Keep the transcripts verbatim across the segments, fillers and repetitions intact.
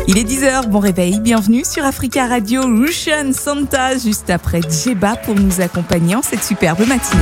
Il est dix heures, bon réveil, bienvenue sur Africa Radio, Russian Santa, juste après Djeba pour nous accompagner en cette superbe matinée.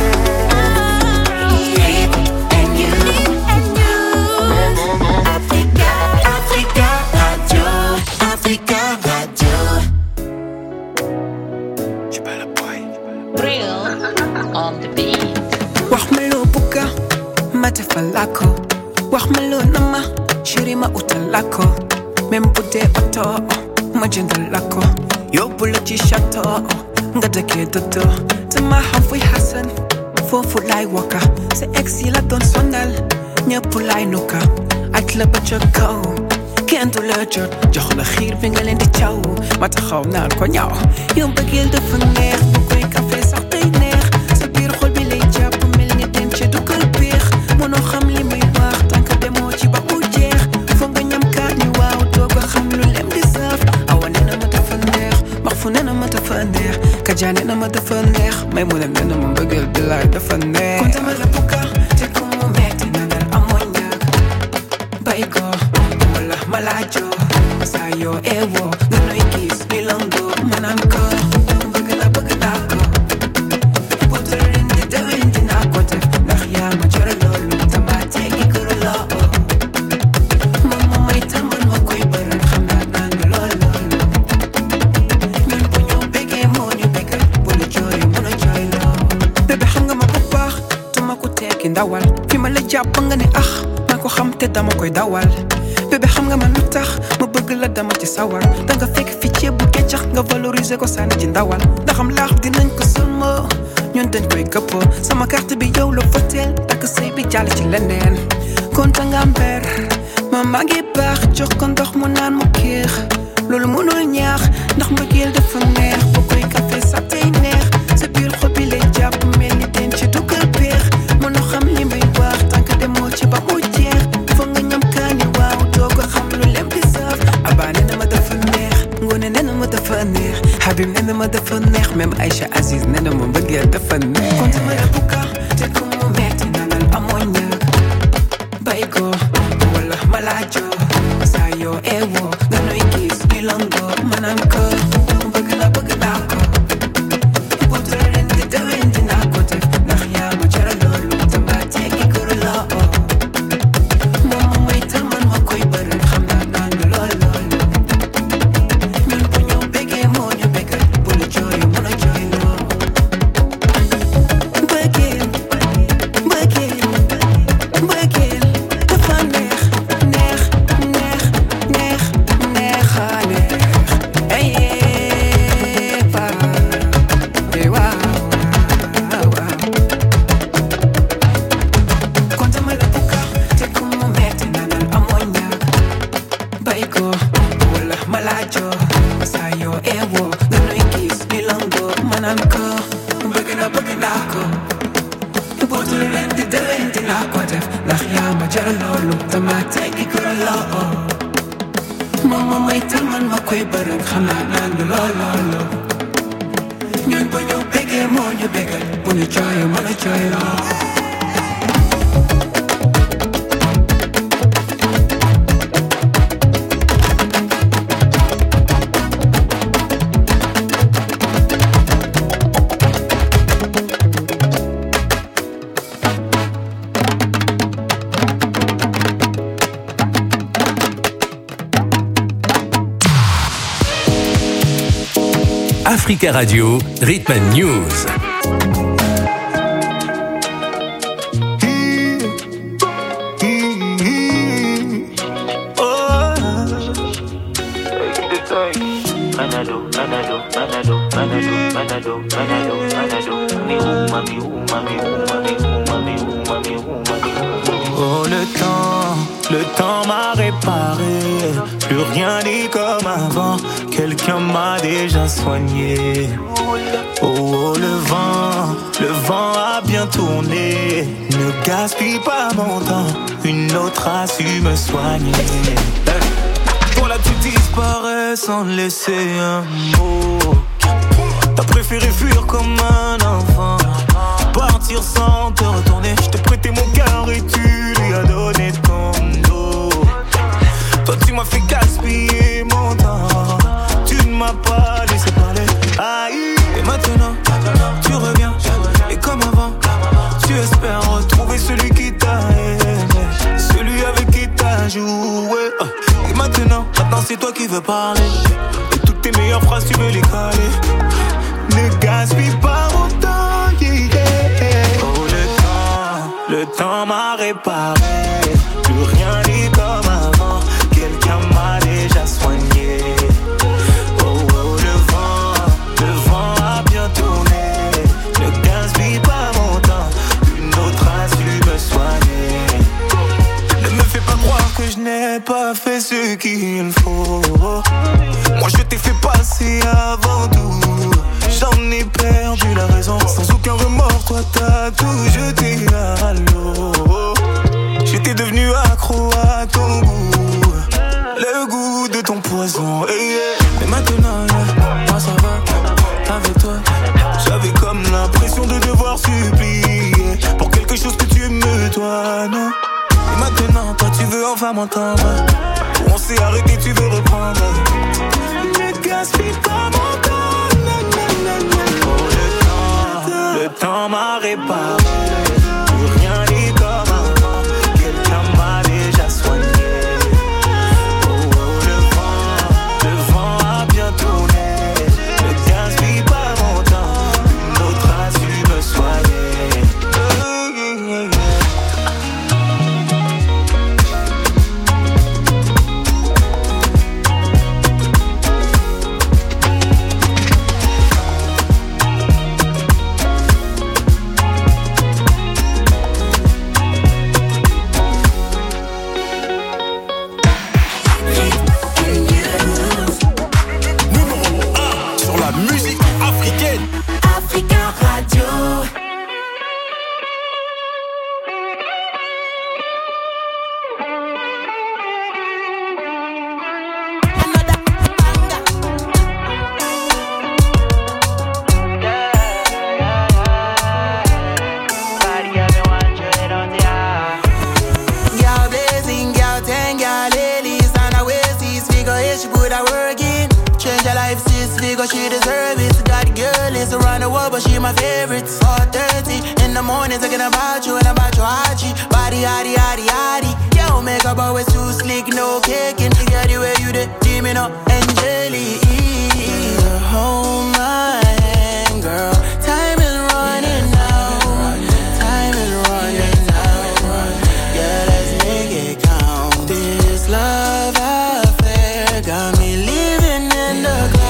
Falako, wahmelo nama, shirima utalako, membude oto, majindalako, yo bulachi shato, ngadake dodo, tama halfway Hassan, fofu lai waka, se exila don sonal, nyapulai nuka, atla bachako, kendo lejer, johla khir vingal in di chow, matachaw na konyaw, yung bagil de faner, bukoy café sartay ner, sa bir khol bilay jab, melni tenche du kalbir. Mono xam li muy wax tank demo ci ba mu jeex fo nga ñam kaani waaw doog a xam lu lem di saf awa nee na ma dafa neex max fu nee na ma dafa neex kaja nee na ma dafa neex may mu ne nee na ma bëggal bilaay dafa neex kon dama la bukka te ku mu metti na dal amoon ñaak bay ko wala malaajo saa yoo ewo nga noy gis ni lango manaan ko bëgg la bëgg naa ko bu tërin di dewin dinaa ko def ndax yaa ma jaral dawal fi ma la jàpp nga ne ax maa ko xam te dama koy dawal bébé xam nga man lu tax ma bëgg la dama ci sawar danga fekk fi ceeb bu keccax nga valoriser ko sànni ci ndawal ndaxam laax dinañ ko sëlma ñun dañ koy këppoo sama carte bi yow la foteel takk sëy bi jàll ci leneen konta nga mber ma maa ngi baax jox ko ndox mu naan mu kiix loolu mënul ñaax ndax mbëggeel dafa neex bu koy café sa tey neex sa biir xol bi lay jàpp mel ni den ci dugal peex mënu xam li muy wax tànk demoo ci ba mu jeex foog nga ñam kaani waaw doo ko xam lu lem di saf abaa nee na ma dafa neex ngoone nee na ma dafa neex Habib nee na ma dafa neex même Aïcha Aziz nee na ma mbëggeel dafa neex kon dama la bukka te ku mu metti na dal amoo ñaak bay ko wala malaajo saa yoo ewo nga noy gis ni lango manaan ko bëgg la bëgg naa ko bu tërin di dewin dinaa ko def ndax yaa ma jaral loolu dama teggi kuru la o moom ma may tal man ma koy bëri xam naa naan lool lool ñun bu ñu bëggee moo ñu bëggal bu la jooyu mën a jooy loo bëggeel bëggeel bëggeel dafa neex neex neex neex neexa neex ay pa ay waaw waaw kon dama la bukka te ku mu metti na dal amoo ñaak bay ko wala malaajo saa yoo ewo nga noy gis ni lango manaan ko bëgg na bëgg naa ko bu dul ren di déwén dinaa ko def ndax yaa ma jaral loolu dama teggi ko la o moom ma may tal man ma koy bërëg xam naa naan lool loolu ñun bu ñu bëggee moo ñu bëggal bu ñu jooyee mën a jooy loo Africa Radio, Rhythm and News. Oh le temps, le temps m'a réparé. Plus rien n'est comme avant. Quelqu'un m'a déjà soigné. Oh, oh le vent, le vent a bien tourné. Ne gaspille pas mon temps. Une autre a su me soigner. Voilà tu disparais sans laisser un mot. T'as préféré fuir comme un enfant. Partir sans te retourner. Je t'ai prêté mon cœur et tu lui as donné ton dos. Toi tu m'as fait gaspiller jouer. Et maintenant, maintenant c'est toi qui veux parler. Et toutes tes meilleures phrases tu veux les caler. Ne gaspille pas mon temps, yeah, yeah. Oh le temps, le temps m'a réparé. Plus rien n'est comme avant. Quelqu'un m'a déjà soigné. Oh oh le vent, le vent a bien tourné. Ne gaspille pas mon temps. Une autre a su me soigner. Ne me fais pas croire que je n'ai pas fait ce qu'il faut. Moi je t'ai fait passer avant tout. J'en ai perdu la raison. Sans aucun remords, toi t'as tout jeté à l'eau. J'étais devenu accro à ton goût. Le goût de ton poison, hey, yeah. Mais maintenant, yeah, moi ça va. Avec toi, j'avais comme l'impression de devoir supplier pour quelque chose que tu me dois, non. Et maintenant, toi tu veux enfin m'entendre. On s'est arrêté, tu veux reprendre. Ne gaspille pas mon temps. Le temps m'a réparé. Plus rien n'est comme avant. Quelqu'un m'a déjà soigné. Oh oh le vent, le vent a bien tourné. Ne gaspille pas mon temps. Une autre a su me soigner. Oh, yeah, yeah, yeah. She deserve it. Got girl is around the world, but she my favorite. four thirty in the morning, thinking about you and about your Hachi. Body, yaddy, yaddy, yaddy. Yo, makeup always too slick, no caking. Get the way you did, dreaming up, Angelique. Hold my hand, girl. Time is running out. Time is running out. Yeah, let's make it count. This love affair got me living in the clouds.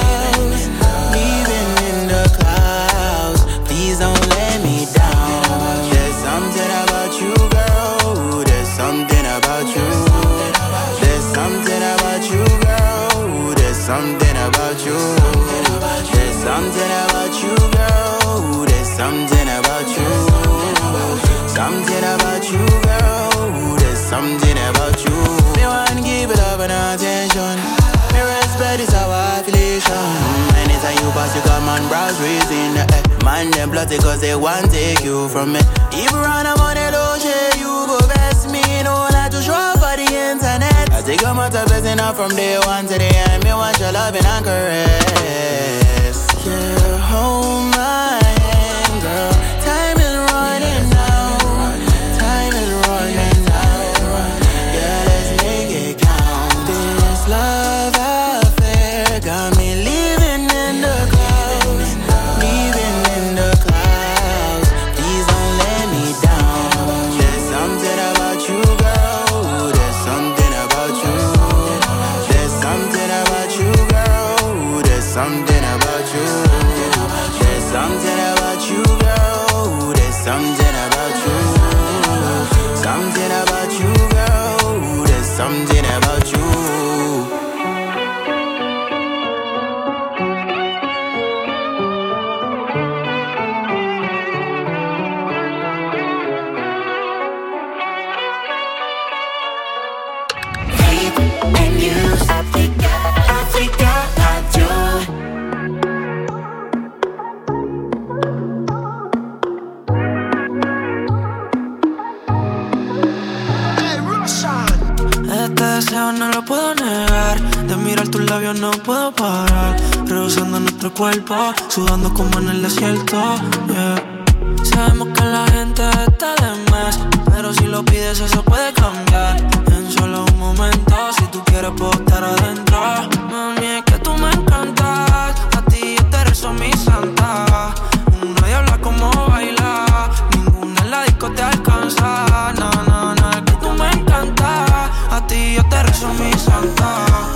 Don't let me down. There's something about you, girl. There's something about you. There's something about you, girl. There's something about you. There's something about you, girl. There's something about you. Something about you, girl. There's something about you. Me want to give it up and attention. Me respect is our affiliation. Anytime you pass, you come on browse reason. Man, them plotty cause they want take you from me. If you run a money low, shit, you go best me. No like to show up for the internet. I take a matter blessing out from day one to the end. Me want your loving and caress. Yeah, hold my hand, girl. Time is running out. Time is running out. Yeah, let's make it count. This love affair got me living in the clouds. Living in the clouds. Please don't let me down. There's something about you, girl. There's something about you. There's something about you, girl. There's something about you. There's something about you, girl. There's something about you. Something about you, girl. There's something about you. No lo puedo negar, de mirar tus labios no puedo parar. Rehusando nuestro cuerpo, sudando como en el desierto, yeah. Sabemos que la gente está de más, pero si lo pides eso puede cambiar. En solo un momento, si tú quieres puedo estar adentro. Mami, es que tú me encantas, a ti yo te rezo mi santa. Nadie habla como bailar, ninguna en la disco te alcanza. No, no, no, es que tú me encantas, a ti yo te rezo mi santa.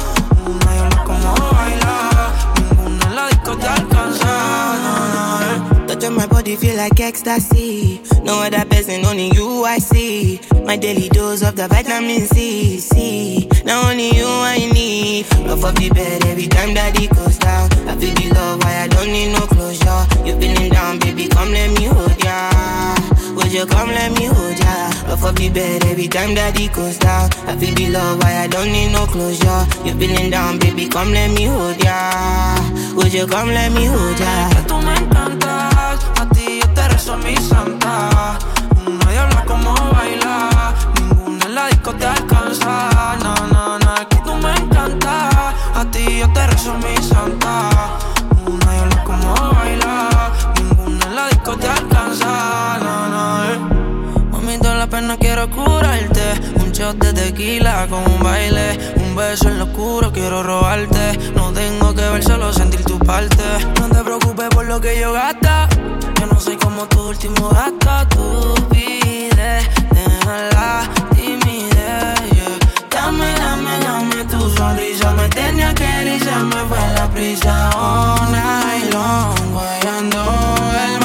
Nadie habla como bailar, ninguna en la disco te alcanza. No, no, eh. Touch on my body feel like ecstasy. No other person, only you I see. My daily dose of the vitamin C, C. Now only you I need. Off of the bed every time that it goes down. I feel the love, why I don't need no closure. You feeling down, baby, come let me hold ya. Would you come let me hold ya? Off of the bed every time that it goes down. I feel the love, why I don't need no closure. You feeling down, baby, come let me hold ya. Would you come let me hold ya? Que tú me encantas, a ti yo te rezo mi santa. Nadie habla como bailar, ninguna en la disco te alcanza. No, no, no, es que tú me encantas, a ti yo te rezo mi santa. Nadie habla como bailar, ninguna en la disco te alcanza. No, no, eh. Mami, toda la pena quiero curarte. Un shot de tequila con un baile, un beso en lo oscuro quiero robarte. No tengo que ver, solo sentir tu parte. No te preocupes por lo que yo gasta. Yo no soy como tu último gasto. Tú pides, deja la timidez, yeah. Dame, dame, dame tu sonrisa. Me tenía que ir y se me fue la prisa. All night long, guayando el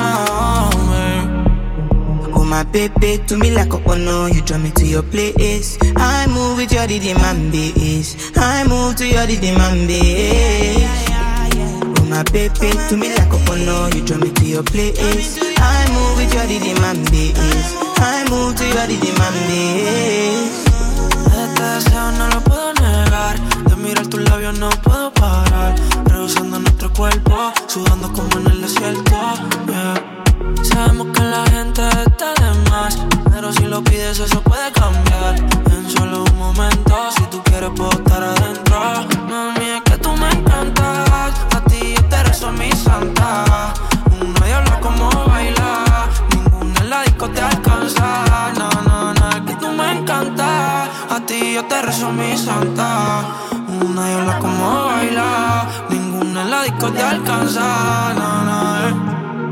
Mahome. Oh my baby, to me like a ono. You draw me to your place. I move with your rhythm and bass. I move to your rhythm and bass. My baby, to me like a ono. You draw me to your place. I move with your rhythm and bass. I move to your rhythm and bass. Este deseo no lo puedo negar. De mirar tus labios no puedo parar. Reduciendo nuestro cuerpo, sudando como en el desierto, yeah. Sabemos que la gente está de más, pero si lo pides eso puede cambiar. En solo un momento, si tú quieres puedo estar adentro. Mami, es que tú me encantas, a ti yo te rezo mi santa. Nadie habla como bailar, ninguna en la disco te alcanza. No, no, no, es que tú me encantas, a ti yo te rezo mi santa. Nadie habla como bailar, ninguna en la disco te alcanza. No, no, eh.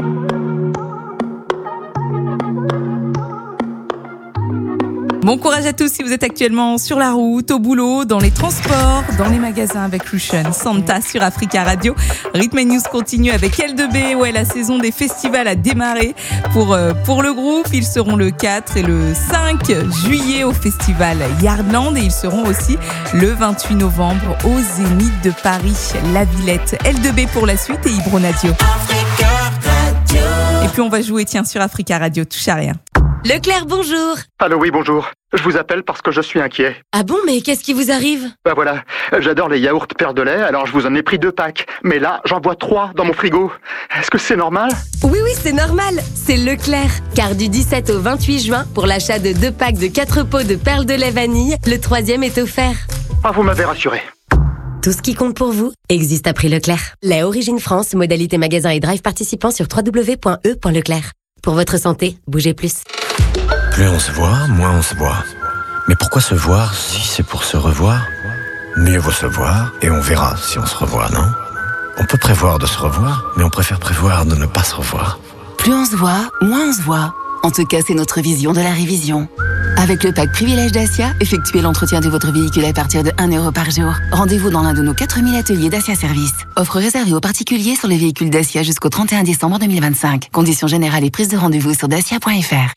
Bon courage à tous si vous êtes actuellement sur la route, au boulot, dans les transports, dans les magasins avec Lucian Santa sur Africa Radio. Rhythm and News continue avec L deux B. Ouais, la saison des festivals a démarré pour, euh, pour le groupe. Ils seront le quatre et le cinq juillet au festival Yardland et ils seront aussi le vingt-huit novembre au Zénith de Paris, La Villette. L deux B pour la suite et Ibro Nadio. Africa Radio. Et puis on va jouer, tiens, sur Africa Radio, touche à rien. Leclerc, bonjour. Allô, oui, bonjour. Je vous appelle parce que je suis inquiet. Ah bon, mais qu'est-ce qui vous arrive? Bah voilà, j'adore les yaourts Père de lait, alors je vous en ai pris deux packs. Mais là, j'en vois trois dans mon frigo. Est-ce que c'est normal? Oui, oui, c'est normal. C'est Leclerc. Car du dix-sept au vingt-huit juin, pour l'achat de deux packs de quatre pots de perles de lait vanille, le troisième est offert. Ah, vous m'avez rassuré. Tout ce qui compte pour vous existe à prix Leclerc. Lait Origine France, modalité magasin et drive participant sur w w w point e point leclerc. Pour votre santé, bougez plus. Plus on se voit, moins on se voit. Mais pourquoi se voir si c'est pour se revoir? Mieux vaut se voir et on verra si on se revoit, non? On peut prévoir de se revoir, mais on préfère prévoir de ne pas se revoir. Plus on se voit, moins on se voit. En tout cas, c'est notre vision de la révision. Avec le pack Privilège Dacia, effectuez l'entretien de votre véhicule à partir de un euro par jour. Rendez-vous dans l'un de nos quatre mille ateliers Dacia Service. Offre réservée aux particuliers sur les véhicules Dacia jusqu'au trente et un décembre deux mille vingt-cinq. Conditions générales et prise de rendez-vous sur dacia point f r.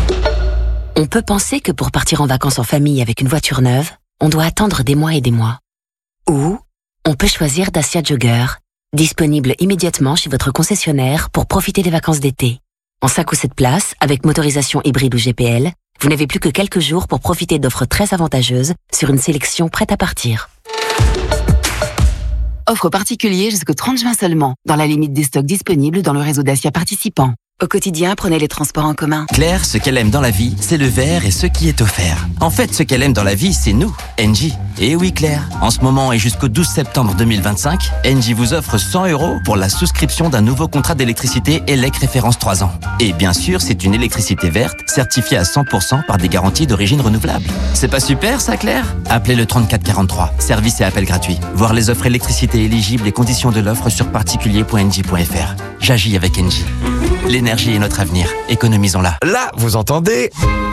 On peut penser que pour partir en vacances en famille avec une voiture neuve, on doit attendre des mois et des mois. Ou on peut choisir Dacia Jogger, disponible immédiatement chez votre concessionnaire pour profiter des vacances d'été. En cinq ou sept places, avec motorisation hybride ou G P L, vous n'avez plus que quelques jours pour profiter d'offres très avantageuses sur une sélection prête à partir. Offre particulier jusqu'au trente juin seulement, dans la limite des stocks disponibles dans le réseau Dacia participant. Au quotidien, prenez les transports en commun. Claire, ce qu'elle aime dans la vie, c'est le vert et ce qui est offert. En fait, ce qu'elle aime dans la vie, c'est nous, Engie. Et oui, Claire, en ce moment et jusqu'au douze septembre deux mille vingt-cinq, Engie vous offre cent euros pour la souscription d'un nouveau contrat d'électricité E L E C référence trois ans. Et bien sûr, c'est une électricité verte, certifiée à cent pour cent par des garanties d'origine renouvelable. C'est pas super, ça, Claire? Appelez le trente-quatre quarante-trois. Service et appel gratuit. Voir les offres électricité éligibles et conditions de l'offre sur particulier point engie point f r. J'agis avec Engie. L'énergie est notre avenir. Économisons-la. Là, vous entendez?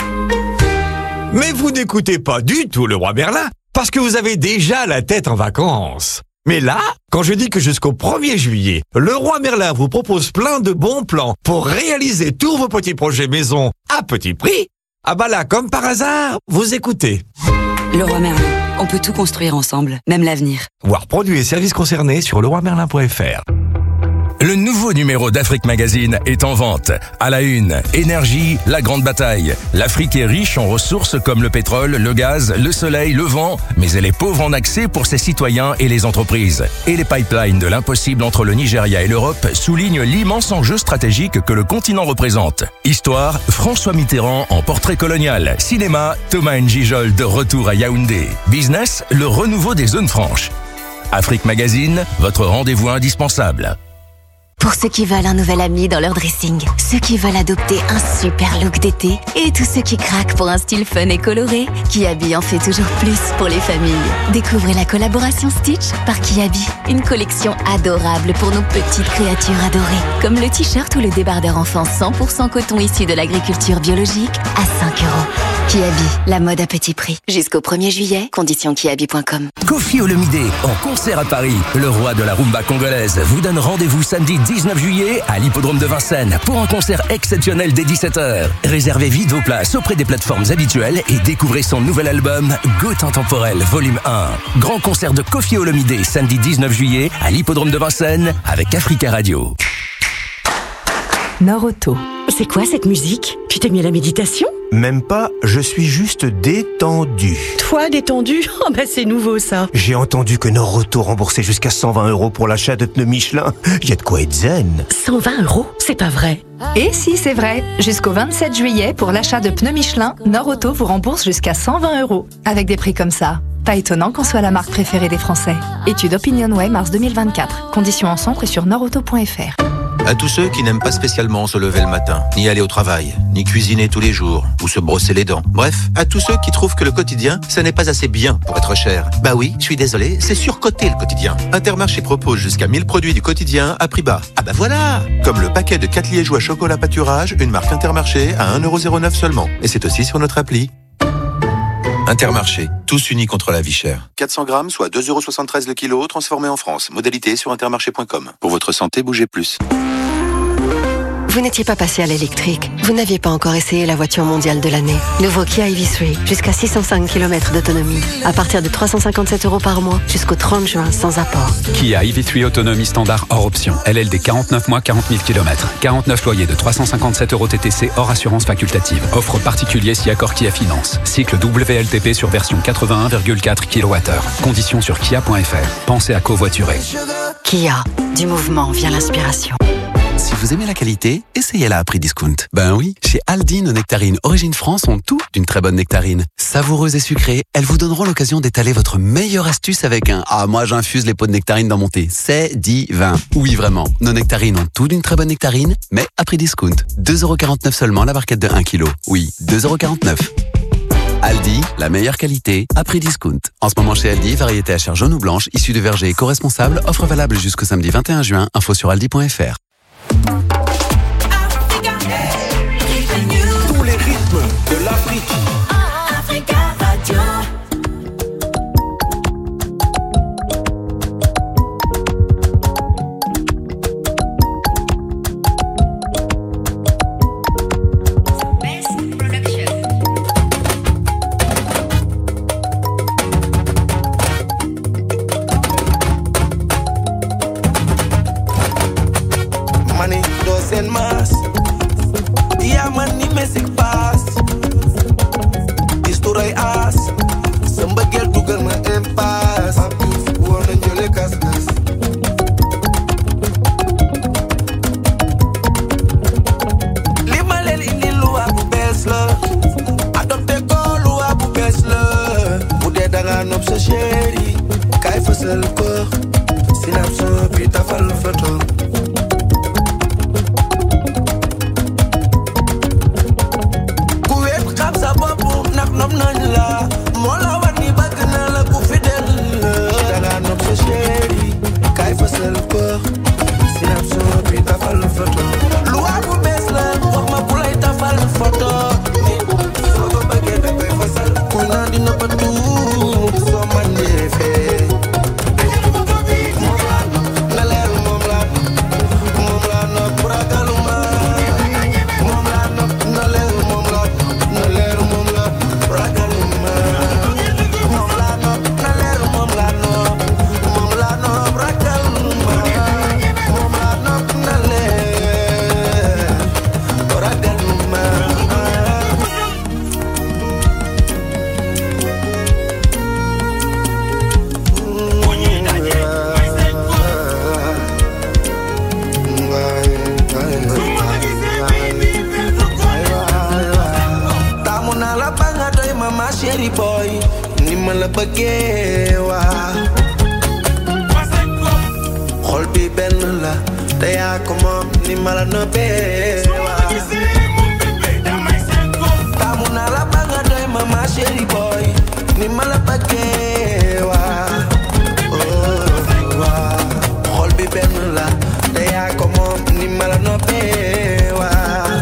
Mais vous n'écoutez pas du tout le roi Merlin, parce que vous avez déjà la tête en vacances. Mais là, quand je dis que jusqu'au premier juillet, le roi Merlin vous propose plein de bons plans pour réaliser tous vos petits projets maison à petit prix, ah bah là, comme par hasard, vous écoutez. Le roi Merlin, on peut tout construire ensemble, même l'avenir. Voir produits et services concernés sur le roi merlin point f r. Le nouveau numéro d'Afrique Magazine est en vente. À la une, énergie, la grande bataille. L'Afrique est riche en ressources comme le pétrole, le gaz, le soleil, le vent, mais elle est pauvre en accès pour ses citoyens et les entreprises. Et les pipelines de l'impossible entre le Nigeria et l'Europe soulignent l'immense enjeu stratégique que le continent représente. Histoire, François Mitterrand en portrait colonial. Cinéma, Thomas Njijol de retour à Yaoundé. Business, le renouveau des zones franches. Afrique Magazine, votre rendez-vous indispensable. Pour ceux qui veulent un nouvel ami dans leur dressing, ceux qui veulent adopter un super look d'été et tous ceux qui craquent pour un style fun et coloré, Kiabi en fait toujours plus pour les familles. Découvrez la collaboration Stitch par Kiabi, une collection adorable pour nos petites créatures adorées, comme le t-shirt ou le débardeur enfant cent pour cent coton issu de l'agriculture biologique à cinq euros. Kiabi, la mode à petit prix. Jusqu'au premier juillet, conditions kiabi point com. Koffi Olomidé en concert à Paris. Le roi de la rumba congolaise vous donne rendez-vous samedi dix-neuf juillet à l'hippodrome de Vincennes pour un concert exceptionnel dès dix-sept heures. Réservez vite vos places auprès des plateformes habituelles et découvrez son nouvel album Goutte intemporelle volume un. Grand concert de Koffi Olomidé samedi dix-neuf juillet à l'hippodrome de Vincennes avec Africa Radio. Nord-Auto. C'est quoi cette musique? Tu t'es mis à la méditation? Même pas, je suis juste détendu. Toi, détendu? Oh bah c'est nouveau ça. J'ai entendu que Nord-Auto remboursait jusqu'à cent vingt euros pour l'achat de pneus Michelin. Y a de quoi être zen. cent vingt euros? C'est pas vrai. Et si, c'est vrai. Jusqu'au vingt-sept juillet, pour l'achat de pneus Michelin, Nord-Auto vous rembourse jusqu'à cent vingt euros. Avec des prix comme ça. Pas étonnant qu'on soit la marque préférée des Français. Étude OpinionWay mars deux mille vingt-quatre. Conditions en centre et sur nord auto point f r. À tous ceux qui n'aiment pas spécialement se lever le matin, ni aller au travail, ni cuisiner tous les jours, ou se brosser les dents. Bref, à tous ceux qui trouvent que le quotidien, ça n'est pas assez bien pour être cher. Bah oui, je suis désolé, c'est surcoté le quotidien. Intermarché propose jusqu'à mille produits du quotidien à prix bas. Ah bah voilà! Comme le paquet de quatre liégeois chocolat pâturage, une marque Intermarché à un euro zéro neuf seulement. Et c'est aussi sur notre appli. Intermarché, tous unis contre la vie chère. quatre cents grammes, soit deux euros soixante-treize le kilo, transformé en France. Modalité sur intermarché point com. Pour votre santé, bougez plus. Vous n'étiez pas passé à l'électrique. Vous n'aviez pas encore essayé la voiture mondiale de l'année. Nouveau Kia E V trois, jusqu'à six cent cinq kilomètres d'autonomie. À partir de trois cent cinquante-sept euros par mois, jusqu'au trente juin, sans apport. Kia E V trois autonomie standard hors option. L L D quarante-neuf mois, quarante mille kilomètres. quarante-neuf loyers de trois cent cinquante-sept euros T T C hors assurance facultative. Offre particulier si accord Kia Finance. Cycle W L T P sur version quatre-vingt-un virgule quatre kilowattheures. Conditions sur kia point f r. Pensez à covoiturer. Kia, du mouvement vient l'inspiration. Si vous aimez la qualité, essayez-la à prix discount. Ben oui, chez Aldi, nos nectarines Origine France ont tout d'une très bonne nectarine. Savoureuses et sucrées, elles vous donneront l'occasion d'étaler votre meilleure astuce avec un « Ah, moi j'infuse les pots de nectarines dans mon thé, c'est divin ». Oui, vraiment, nos nectarines ont tout d'une très bonne nectarine, mais à prix discount. deux euros quarante-neuf seulement la barquette de un kilo. Oui, deux euros quarante-neuf. Aldi, la meilleure qualité, à prix discount. En ce moment chez Aldi, variété à chair jaune ou blanche, issue de verger éco-responsable, offre valable jusqu'au samedi vingt et un juin, info sur aldi point f r. Tous les rythmes de l'Afrique. Africa Radio. fasal ko synapse puis tafal photo ku wet xam sa bopp nak nom nañ la moo la war ni bëgg na la ku fidèle da nga nopp sa chéri kay fasal ko synapse puis tafal photo lu wa bu bees la wax ma ku lay tafal photo soo ko bëggee da koy fasal ku naan di nëbbatu soo man defee boy ni ma la bëggee waa xol bi benn la te yaa ko moom ni ma la nëbbee waa taamu naa la ba nga doy ma ma chéri boy ni ma la bëggee waa waa xol bi benn la te yaa ko moom ni ma la nëbbee waa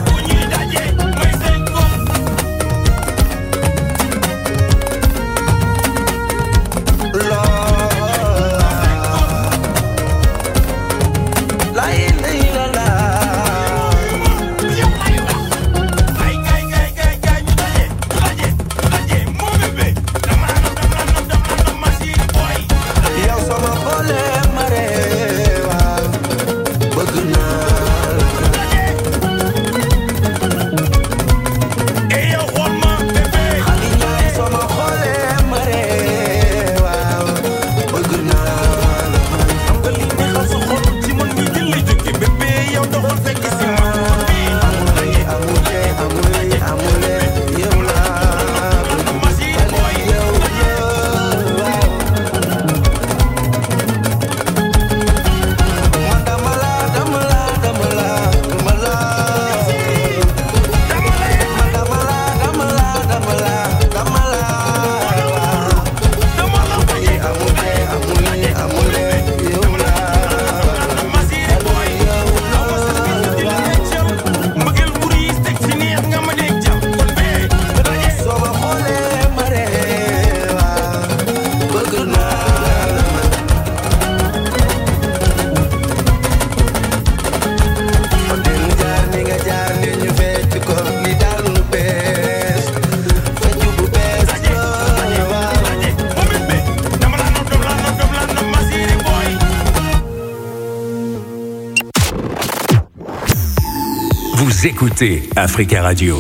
Vous écoutez Africa Radio.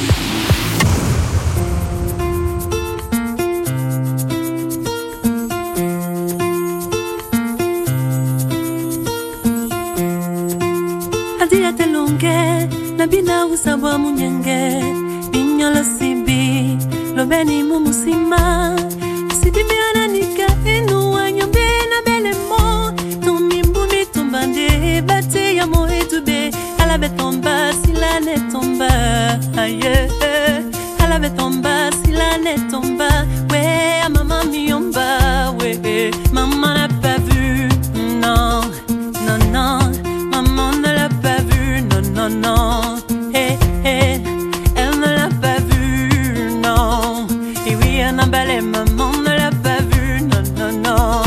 Adia telonge, nabina usabwa munyenge, binyola sibi, lobeni mumusima, sibi biana nika inu wanyombe na belemo, tumimbu tumbande, bate ya moe tube, alabe tomba, sila ne tomba, aye, alabe tomba, sila ne tomba, we, a maman miomba, we, maman n'a pas vu, non, non, non, maman ne l'a pas vu, non, non, non, hey, hey, elle ne l'a pas vu, non, et oui, un emballé, maman ne l'a pas vu, non, non, non.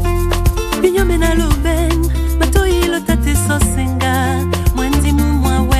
Binyomena loben, matoi lo tate sosenga, mwendi mumwa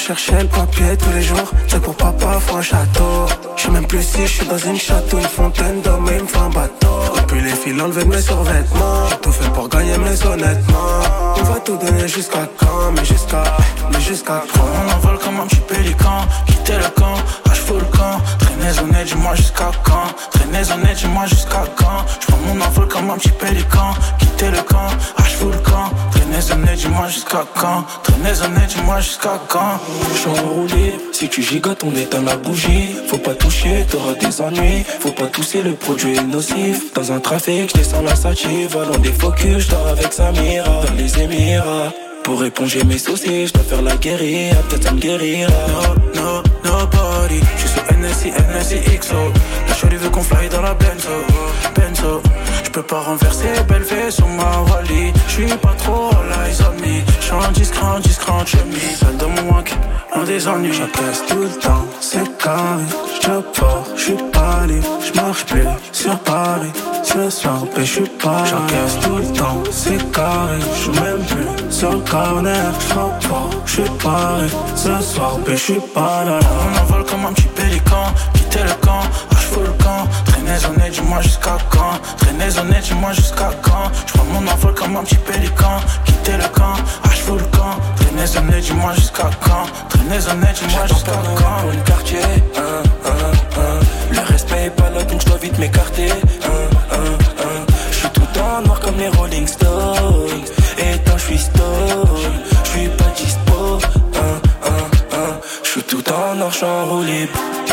chercher le papier tous les jours. C'est pour papa, faut un château. Je sais même plus si je suis dans une château, une fontaine d'hommes et il me faut un bateau. J'aurais pu les fils enlever de mes survêtements. J'ai tout fait pour gagner, mais honnêtement, on va tout donner jusqu'à quand, mais jusqu'à, mais jusqu'à quand. On envole comme un petit pélican, quitter le camp, ah j'fous le camp. Traînez honnête, dis-moi jusqu'à quand. Traînez honnête, dis-moi jusqu'à quand. J'prends mon envol comme un petit pélican, quitter le camp, ah j'fous le camp. Traînez honnête, dis-moi jusqu'à quand. Traînez honnête, dis-moi jusqu'à quand. J'suis enroulé, si tu gigotes on éteint la bougie. Faut pas toucher, t'auras des ennuis. Faut pas tousser, le produit est nocif. Dans un trafic, j'descends la sativa. Dans des focus, j'dors avec Samira. Dans les Émirats, pour éponger mes soucis, j'dois faire la guérilla. Peut-être ça me guérira. No, no, nobody. J'suis sur N S I, N S I X O. La shorty veut qu'on fly dans la Benzo, Benzo. J'peux pas renverser, belle fée sur ma Wally. J'suis pas trop all eyes on me. J'suis un discret, un discret en chemise. Seul dans mon wank, un des ennuis. J'encaisse tout le temps, c'est carré. J'job fort, j'suis pas libre. J'marche plus sur Paris. Ce soir, ben j'suis pas. J'encaisse tout le temps, c'est carré. J'joue même plus sur le corner. J'frappe fort, j'suis paré. Ce soir, ben j'suis pas là. On envole comme un petit pélican, quitter le camp, ah j'fous le camp. Traînez honnête, dis-moi jusqu'à quand. Traînez honnête, dis-moi jusqu'à quand. J'prends mon envol comme un petit pélican, quitter le camp, ah j'fous le camp. Traînez honnête, dis-moi jusqu'à quand. Traînez honnête, dis-moi jusqu'à quand. Pour le quartier, hein, hein, hein. Le respect est pas là donc j'dois vite m'écarter, hein, hein, hein. J'suis tout en noir comme les Rolling Stones. Et tant j'suis stone, j'suis pas dispo, hein, hein, hein. J'suis tout en noir, j'suis en roue libre.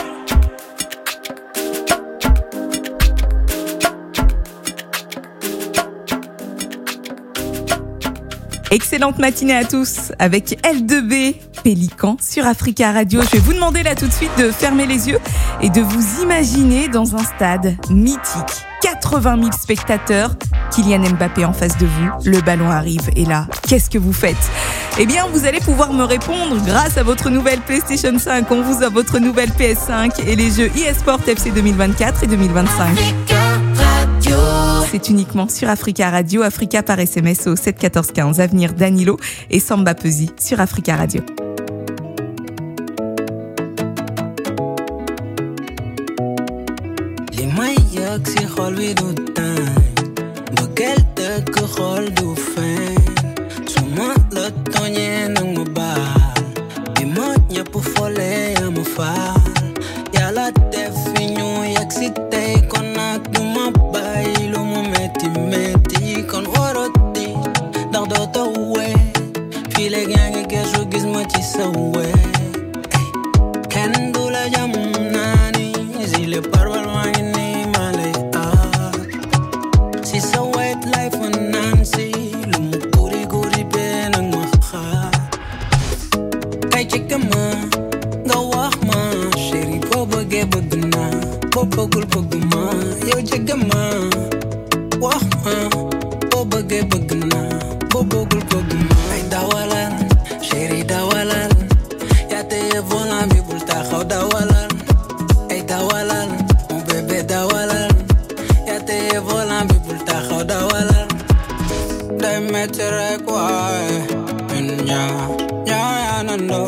Excellente matinée à tous avec L deux B, Pélican sur Africa Radio. Je vais vous demander là tout de suite de fermer les yeux et de vous imaginer dans un stade mythique. quatre-vingt mille spectateurs, Kylian Mbappé en face de vous, le ballon arrive et là, qu'est-ce que vous faites ? Eh bien, vous allez pouvoir me répondre grâce à votre nouvelle PlayStation cinq. On vous a votre nouvelle P S cinq et les jeux eSport F C deux mille vingt-quatre et deux mille vingt-cinq. C'est uniquement sur Africa Radio, Africa par S M S au sept quatorze quinze, Avenir Danilo et Samba Peuzzi sur Africa Radio. li may yëg si xol wi du tànn bëggeel dëgg xol du fen su ma la tooñee nang ma baal bi ma ñëpp fole yaa ma faal yàlla def fi ñu yegg si tey kon nag du ma bàyyi lu mu metti metti kon waroti ndax doo tawee fii léegi yaa ngi gëstu gis ma ci sa wee kenn du la jam naa ni si le parwal maa ngi nii maa lay aar si sa wet life ma naan si lu mu guri guri bee nag ma xaar kay jege ma nga wax ma chéri boo bëggee bëgg naa boo bëggul bëgg ma yow jege ma wax ma boo bëggee bëgg naa boo bëggul bëgg ma ay dawalal chéri dawalal yaa teye volant bi bul taxaw dawalal ay dawalal mon bébé dawalal yaa teye volant bi bul taxaw dawalal day metti rek waaye ñun ñaar ñoo yaanandoo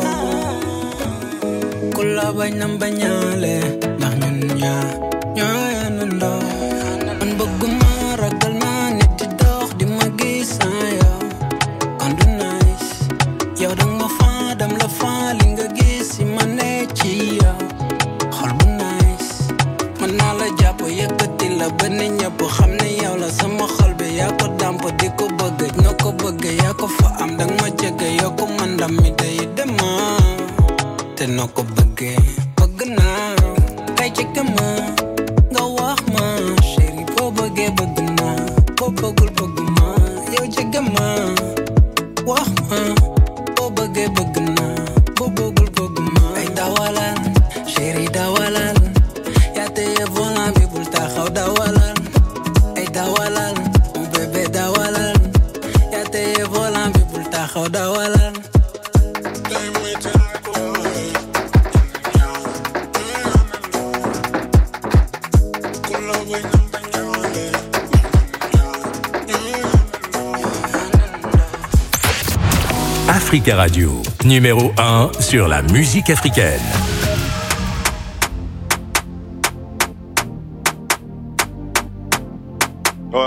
ku la bañ na bañaale ndax ñun ñaar ñoo yaanandoo man bëgguma ragal naa nit di dox di ma gis sans yow kon du nice yow dang ma faa dam la faa li nga gis si ma ne ci yow xol bu nice man naa la jàpp yëkkati la ba ne ñëpp xam ne yow la sama xol bi yaa ko dàmp di ko bëgg ñoo ko bëgg yaa ko fa am dang ma jege yoo ko man ndam mi day dema te noo ko bëggee bëgg naa kay jege ma nga wax ma chéri boo bëggee bëgg naa boo bëggul bëgg ma yow jege ma wax ma boo bëggee bëgg naa boo bëggul bëgg ma ay dawalal chéri dawalal yaa teye volant bi bul taxaw dawalal ay dawalal mon bébé dawalal yaa teye volant bi bul taxaw dawalal Africa Radio, numéro un sur la musique africaine. Ouais.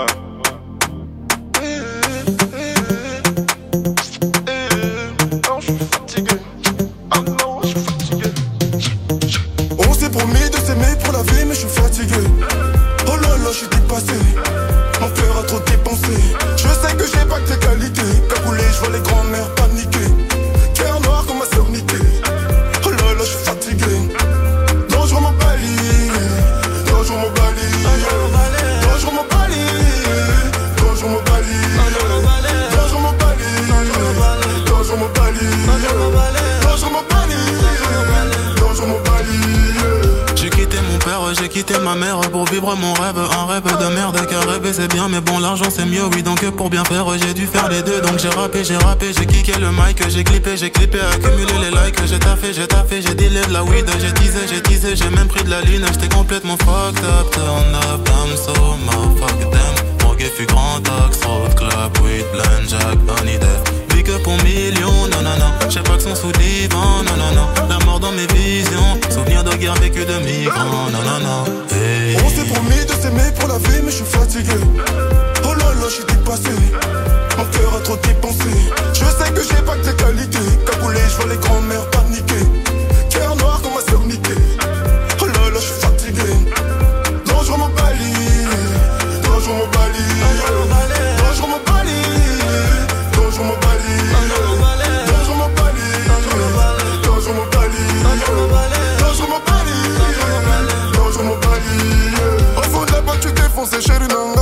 On s'est promis de s'aimer pour la vie, mais je suis fatigué. Oh là là, je suis dépassé. Mon cœur a trop dépensé. Je sais que j'ai pas que tes qualités. Cagoulé, je vois les grands-mères paniquer. Cœur noir comme ma sœur niquée. Oh là là, je suis fatigué. Dangereux mon bali. Dangereux mon bali. Dangereux mon bali. Dangereux mon bali. Dangereux mon bali. Dangereux mon bali. Dangereux mon bali. Dangereux mon bali. J'ai quitté mon père, j'ai quitté ma mère pour vivre mon rêve. Un rêve de merde, car rêver c'est bien, mais bon l'argent c'est mieux, oui. Donc pour bien faire j'ai dû faire les deux. Donc j'ai rappé, j'ai rappé, j'ai kické le mic. J'ai clippé, j'ai clippé, accumulé les likes. J'ai taffé, j'ai taffé, j'ai dealé de la weed. J'ai teasé, j'ai teasé, j'ai même pris de la ligne. J'étais complètement fucked up, turn up, I'm so motherfucker damn. Morgue fut grand axe, road club, weed, blend, jack, honey death. Big up en millions, non non non. J'ai pas que son sous divan, non non non. La mort dans mes visions, souvenir de guerre vécu de migrants, non non non. Hey. On s'est promis de s'aimer pour la vie, mais je suis fatigué. Oh là là, je suis dépassé. Mon cœur a trop dépensé. Je sais que j'ai pas que tes qualités. Cagoulé, je vois les grands-mères paniquer. Cœur noir comme ma sœur niquée. Oh là là, je suis fatigué. Dangereux mon bali. Dangereux mon bali. Dangereux mon bali. Dangereux mon bali. Dangereux mon bali. Dangereux mon bali. Dangereux mon bali. Dangereux mon bali. Au fond de la boîte, tu t'es foncé, chérie Nanga.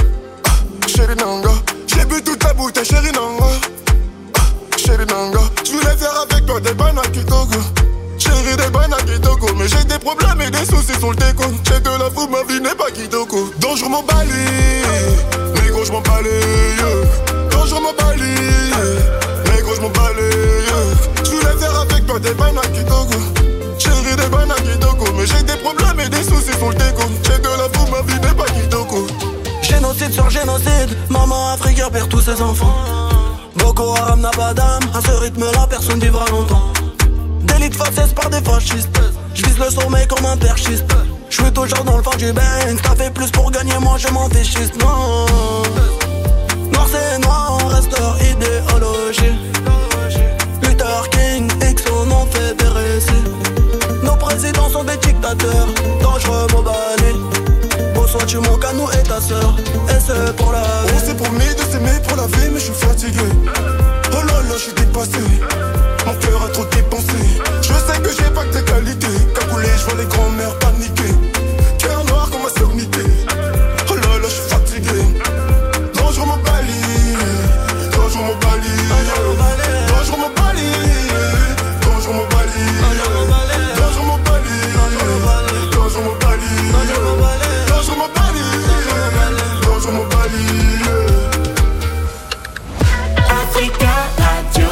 Ah, chérie Nanga. J'ai bu toute la bouteille, chérie Nanga. Ah, chérie Nanga. Je voulais faire avec toi des banaki togo. Chérie, des banaki togo. Mais j'ai des problèmes et des soucis sur le déco. J'ai de la fou, ma vie n'est pas kitoko. Dangereux mon bali. Mais gros, je m'en balais. Dangereux mon bali. Mais gros, je m'en balais. Je voulais faire avec toi des banaki togo. Chérie, des banaki togo. Mais j'ai des problèmes et des soucis sur le déco. J'ai de la fou, ma vie n'est pas kitoko. Génocide sur génocide, maman africaine perd tous ses enfants. Boko Haram n'a pas d'âme, à ce rythme-là personne vivra longtemps. Délit de faciès par des fascistes, j'vise le sommet comme un perchiste. J'suis toujours dans le fond du bang, t'as fait plus pour gagner, moi je m'en fichiste, non. Noir c'est noir, reste idéologie. Luther King, X au nom fait des récits. Nos présidents sont des dictateurs, dangereux mobalés. Soit tu manques à nous et ta sœur. Et c'est pour la vie. On s'est promis de s'aimer pour la vie, mais je suis fatigué. Oh là là, je suis dépassé. Mon cœur a trop dépensé. Je sais que j'ai pas que tes qualités. Cagoulé, je vois les grands-mères paniquer. Cœur noir comme ma sœur niquée. Oh là là, je suis fatigué. Dangereux mon bali. Dangereux mon bali. Dangereux mon bali. Dangereux mon bali. Dangereux mon bali. Dangereux mon bali. Dangereux mon bali. Dangereux mon bali. Africa Radio.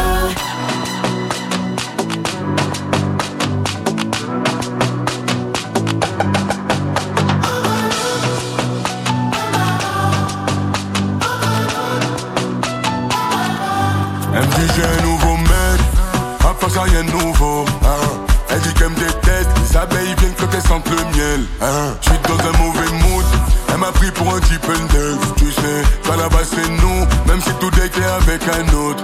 Elle me dit j'ai un nouveau mec, à part ça rien de nouveau, hein. Elle dit qu'elle me déteste, les abeilles viennent quand elles sentent le miel, hein. J'suis dans un mauvais mood, elle m'a pris pour un type neuf. Tu sais, qu'à la base c'est nous, même si tout était avec un autre.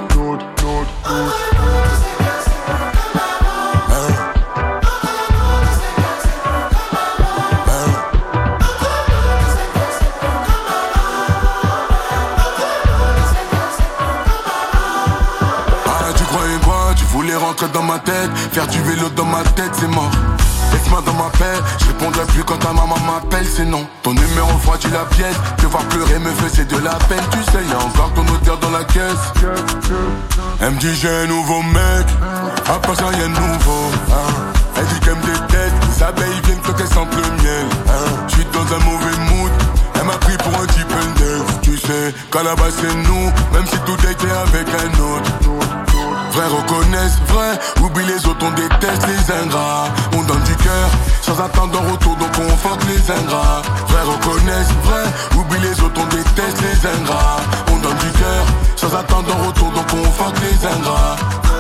Rentrer dans ma tête, faire du vélo dans ma tête, c'est mort. Laisse-moi dans ma paix, je répondrai plus quand ta maman m'appelle, c'est non. Ton numéro froidit la pièce, te voir pleurer me faisait de la peine. Tu sais, y'a encore ton odeur dans la caisse. Elle me dit j'ai un nouveau mec, à part ça y'a un nouveau, hein. Elle dit qu'elle me déteste, les abeilles viennent quand elles sentent le miel, hein. J'suis dans un mauvais mood, elle m'a pris pour un type neuf. Tu sais, qu'à la base c'est nous, même si tout était avec un autre. Vrai reconnaissent, vrai, oublie les autres, on déteste les ingrats. On donne du cœur, sans attendre en retour, donc on fuck les ingrats. Vrai reconnaissent, vrai, oublie les autres, on déteste les ingrats. On donne du cœur, sans sans attendre en retour, donc on fuck les ingrats.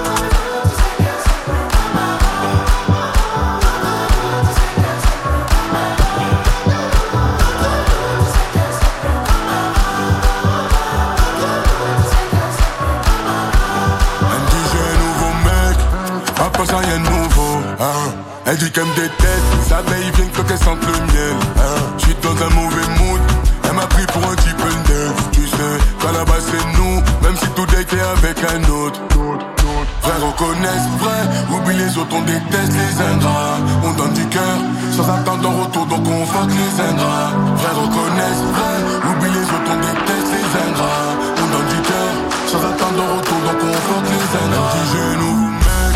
Pas ça rien de nouveau, hein. Elle dit qu'elle me déteste, les abeilles viennent quand elles sentent le miel, hein. J'suis dans un mauvais mood, elle m'a pris pour un type neuf. Tu sais, qu'à la base c'est nous, même si tout est avec un autre. Frère, reconnaissent vrai, oublie les autres, on déteste les ingrats. On donne du cœur, sans attendre en retour, donc on fuck les ingrats. Frère, reconnaissent vrai, oublie les autres, on déteste les ingrats. On donne du cœur, sans attendre en retour, donc on fuck les ingrats. Elle dit j'ai nouveau.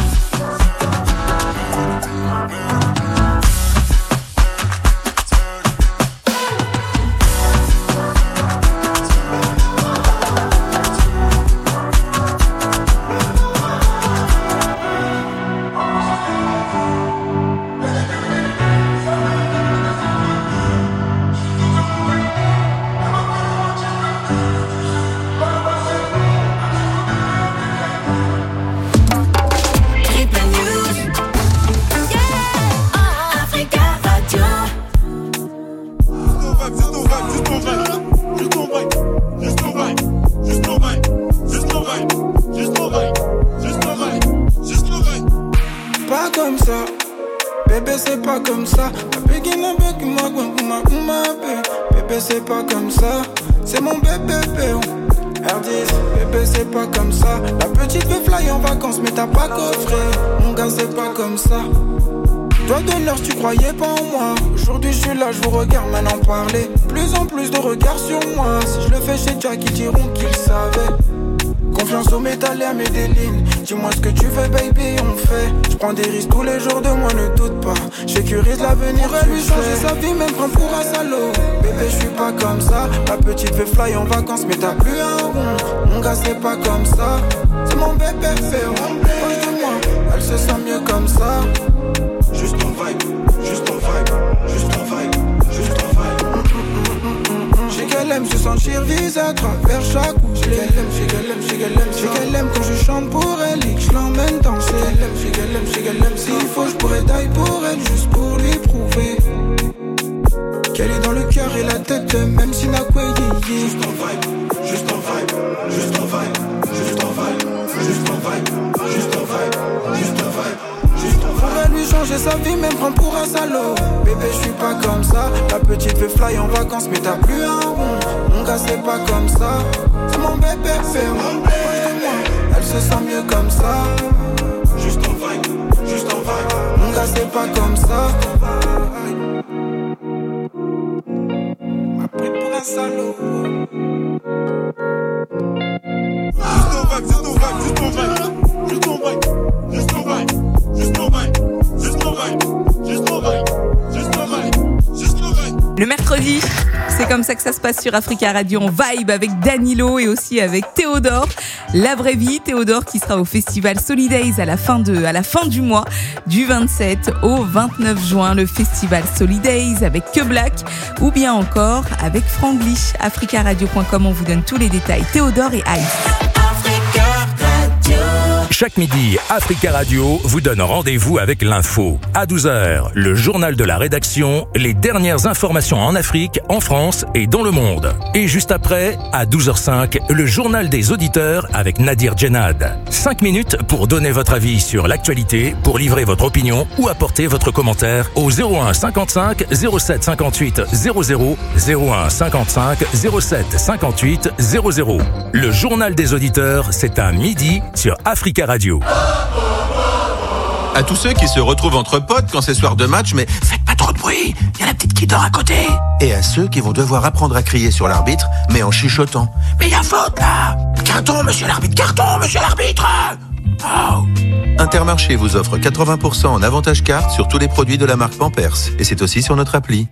Tu croyais pas en moi. Aujourd'hui je suis là, je vous regarde maintenant parler. Plus en plus de regards sur moi. Si je le fais chez Jack, ils diront qu'ils savaient. Confiance au métal et à mes délines. Dis-moi ce que tu veux baby, on fait. Je prends des risques tous les jours de moi, ne doute pas. J'sécurise l'avenir, elle lui changer sa vie, même prendre pour un salaud. Bébé je suis pas comme ça. La petite veut fly en vacances mais t'as plus un rond. Mon gars c'est pas comme ça. C'est mon bébé fait rond. Proche de moi, elle se sent mieux comme ça. Juste en vibe, juste en vibe, juste en vibe, juste en vibe. J'ai qu'elle aime se sentir visée à travers chaque coup. J'ai qu'elle aime, j'ai qu'elle aime, j'ai qu'elle aime, j'ai qu'elle aime quand je chante pour elle et que je l'emmène danser. J'ai qu'elle aime, j'ai qu'elle aime, s'il faut je pourrais die pour elle juste pour lui prouver qu'elle est dans le cœur et la tête, même si n'a quoi y est. Juste en vibe, juste en vibe, juste en vibe, juste en vibe, juste en vibe, juste en vibe, juste en vibe. Faudrait lui changer sa vie, même prendre pour un salaud. Bébé, je suis pas comme ça. La petite veut fly en vacances, mais t'as plus un rond. Mon gars, c'est pas comme ça. C'est mon bébé, c'est mon bébé. Elle se sent mieux comme ça. Juste en vibe, juste en vibe. Mon gars, c'est pas comme ça. M'a pris pour un salaud. Juste en vibe, juste en vibe, juste en vibe. Juste en vibe, juste en vibe. Le mercredi, c'est comme ça que ça se passe sur Africa Radio. On vibe avec Danilo et aussi avec Théodore. La vraie vie, Théodore qui sera au festival Solidays à la fin de, à la fin du mois, du vingt-sept au vingt-neuf juin. Le festival Solidays avec Que Black ou bien encore avec Franglish. africa radio point com, on vous donne tous les détails. Théodore et Ice. Chaque midi, Africa Radio vous donne rendez-vous avec l'info. À douze heures, le journal de la rédaction, les dernières informations en Afrique, en France et dans le monde. Et juste après, à douze heures cinq, le journal des auditeurs avec Nadir Djenad. cinq minutes pour donner votre avis sur l'actualité, pour livrer votre opinion ou apporter votre commentaire au zéro un cinquante-cinq zéro sept cinquante-huit zéro zéro, zéro un cinquante-cinq zéro sept cinquante-huit zéro zéro. Le journal des auditeurs, c'est à midi sur Africa Radio. À tous ceux qui se retrouvent entre potes quand c'est soir de match, mais faites pas trop de bruit, il y a la petite qui dort à côté. Et à ceux qui vont devoir apprendre à crier sur l'arbitre, mais en chuchotant. Mais il y a faute là. Carton, monsieur l'arbitre, carton, monsieur l'arbitre. Oh. Intermarché vous offre quatre-vingts pour cent en avantage carte sur tous les produits de la marque Pampers. Et c'est aussi sur notre appli.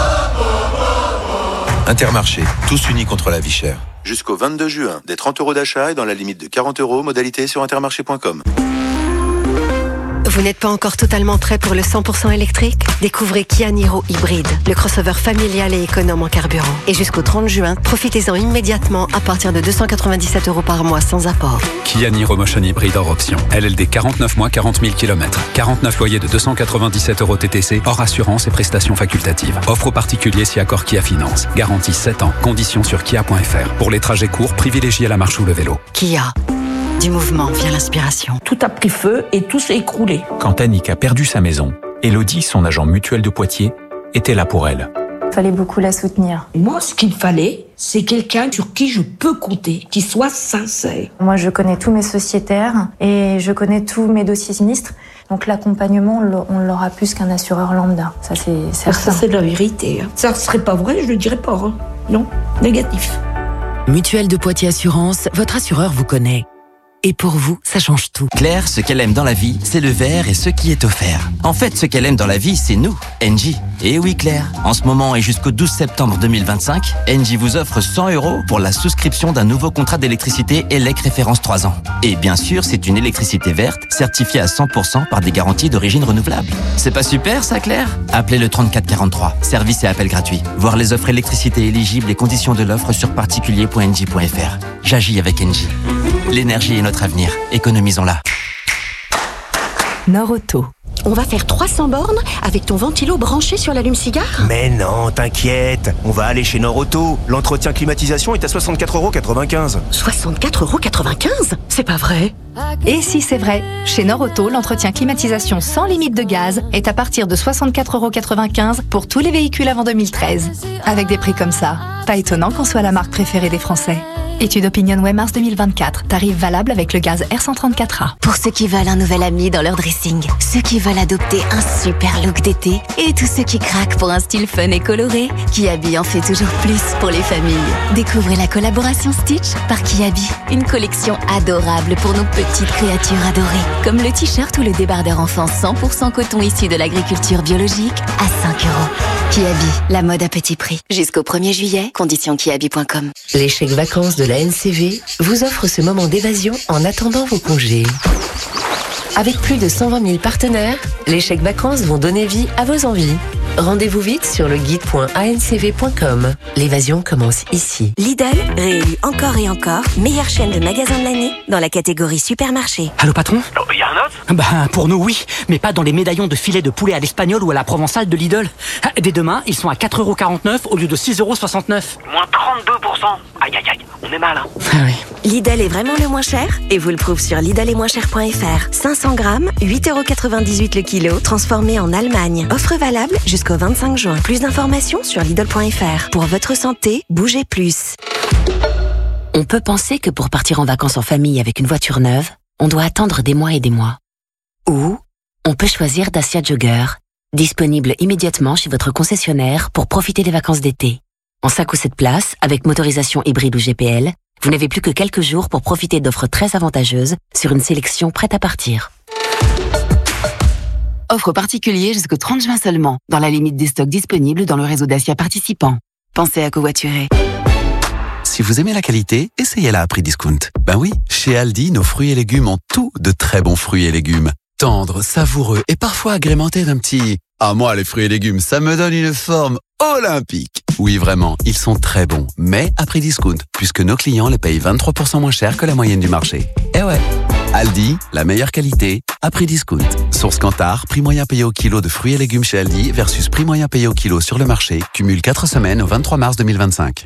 Intermarché, tous unis contre la vie chère. Jusqu'au vingt-deux juin, des trente euros d'achat et dans la limite de quarante euros, modalité sur intermarché point com. Vous n'êtes pas encore totalement prêt pour le cent pour cent électrique? Découvrez Kia Niro Hybride, le crossover familial et économe en carburant. Et jusqu'au trente juin, profitez-en immédiatement à partir de deux cent quatre-vingt-dix-sept euros par mois sans apport. Kia Niro Motion Hybride hors option. L L D quarante-neuf mois, quarante mille kilomètres. quarante-neuf loyers de deux cent quatre-vingt-dix-sept euros T T C, hors assurance et prestations facultatives. Offre aux particuliers si accord Kia Finance. Garantie sept ans. Conditions sur kia point f r. Pour les trajets courts, privilégiez la marche ou le vélo. Kia. Du mouvement vient l'inspiration. Tout a pris feu et tout s'est écroulé. Quand Annick a perdu sa maison, Elodie, son agent mutuel de Poitiers, était là pour elle. Il fallait beaucoup la soutenir. Moi, ce qu'il fallait, c'est quelqu'un sur qui je peux compter, qui soit sincère. Moi, je connais tous mes sociétaires et je connais tous mes dossiers sinistres. Donc l'accompagnement, on l'aura plus qu'un assureur lambda. Ça, c'est certain. Ça, c'est la vérité. Ça ne serait pas vrai, je le dirais pas. Hein. Non, négatif. Mutuelle de Poitiers Assurance, votre assureur vous connaît. Et pour vous, ça change tout. Claire, ce qu'elle aime dans la vie, c'est le vert et ce qui est offert. En fait, ce qu'elle aime dans la vie, c'est nous, Engie. Et oui, Claire, en ce moment et jusqu'au douze septembre deux mille vingt-cinq, Engie vous offre cent euros pour la souscription d'un nouveau contrat d'électricité E L E C référence trois ans. Et bien sûr, c'est une électricité verte, certifiée à cent pour cent par des garanties d'origine renouvelable. C'est pas super, ça, Claire? Appelez le trente-quatre quarante-trois. Service et appel gratuit. Voir les offres électricité éligibles et conditions de l'offre sur particulier point engie point f r. J'agis avec Engie. L'énergie est notre avenir. Économisons-la. Norauto. On va faire trois cents bornes avec ton ventilo branché sur l'allume-cigare? Mais non, t'inquiète, on va aller chez Norauto. L'entretien climatisation est à soixante-quatre euros quatre-vingt-quinze. soixante-quatre euros quatre-vingt-quinze? C'est pas vrai. Et si c'est vrai, chez Norauto, l'entretien climatisation sans limite de gaz est à partir de soixante-quatre euros quatre-vingt-quinze pour tous les véhicules avant deux mille treize. Avec des prix comme ça, pas étonnant qu'on soit la marque préférée des Français. Étude OpinionWay mars deux mille vingt-quatre. Tarif valable avec le gaz R cent trente-quatre A. Pour ceux qui veulent un nouvel ami dans leur dressing, ceux qui veulent adopter un super look d'été et tous ceux qui craquent pour un style fun et coloré, Kiabi en fait toujours plus pour les familles. Découvrez la collaboration Stitch par Kiabi, une collection adorable pour nos petites créatures adorées, comme le t-shirt ou le débardeur enfant cent pour cent coton issu de l'agriculture biologique à cinq euros. Kiabi, la mode à petit prix. Jusqu'au premier juillet, conditions kiabi point com. Les chèques vacances de la N C V vous offre ce moment d'évasion en attendant vos congés. Avec plus de cent vingt mille partenaires, les chèques vacances vont donner vie à vos envies. Rendez-vous vite sur le guide point a n c v point com. L'évasion commence ici. Lidl, réélu encore et encore, meilleure chaîne de magasins de l'année dans la catégorie supermarché. Allô patron? Il y a un autre? Ben pour nous oui, mais pas dans les médaillons de filet de poulet à l'espagnol ou à la provençale de Lidl. Dès demain, ils sont à quatre euros quarante-neuf au lieu de six euros soixante-neuf. Moins trente-deux pour cent. Aïe aïe aïe, on est mal hein. Ah oui. Lidl est vraiment le moins cher et vous le prouve sur lidl est moins cher point f r. cinq cents grammes, huit euros quatre-vingt-dix-huit le kilo, transformé en Allemagne. Offre valable jusqu'au vingt-cinq juin. Plus d'informations sur lidl point f r. Pour votre santé, bougez plus. On peut penser que pour partir en vacances en famille avec une voiture neuve, on doit attendre des mois et des mois. Ou on peut choisir Dacia Jogger, disponible immédiatement chez votre concessionnaire pour profiter des vacances d'été. En cinq ou sept places, avec motorisation hybride ou G P L, vous n'avez plus que quelques jours pour profiter d'offres très avantageuses sur une sélection prête à partir. Offre particulier jusqu'au trente juin seulement, dans la limite des stocks disponibles dans le réseau Dacia participant. Pensez à covoiturer. Si vous aimez la qualité, essayez-la à prix discount. Ben oui, chez Aldi, nos fruits et légumes ont tout de très bons fruits et légumes. Tendres, savoureux et parfois agrémentés d'un petit... Ah moi, les fruits et légumes, ça me donne une forme olympique. Oui, vraiment, ils sont très bons, mais à prix discount, puisque nos clients les payent vingt-trois pour cent moins cher que la moyenne du marché. Eh ouais, Aldi, la meilleure qualité, à prix discount. Source Kantar, prix moyen payé au kilo de fruits et légumes chez Aldi versus prix moyen payé au kilo sur le marché, cumule quatre semaines au vingt-trois mars deux mille vingt-cinq.